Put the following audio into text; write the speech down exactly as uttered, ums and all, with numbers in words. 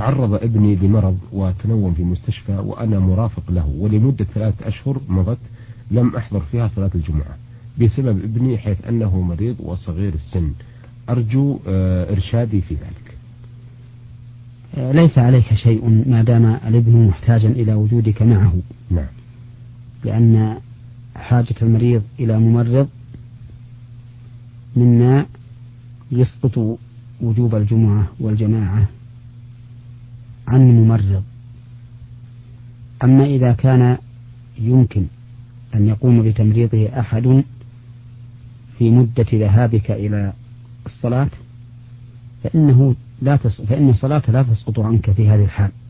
تعرض ابني لمرض وتنوم في مستشفى وأنا مرافق له، ولمدة ثلاثة أشهر مضت لم أحضر فيها صلاة الجمعة بسبب ابني حيث أنه مريض وصغير السن. أرجو إرشادي في ذلك. ليس عليك شيء ما دام الابن محتاجا إلى وجودك معه. نعم. لأن حاجة المريض إلى ممرض مما يسقط وجوب الجمعة والجماعة عن الممرض. أما إذا كان يمكن أن يقوم بتمريضه أحد في مدة ذهابك إلى الصلاة فإنه لا تص... فإن الصلاة لا تسقط عنك في هذه الحال.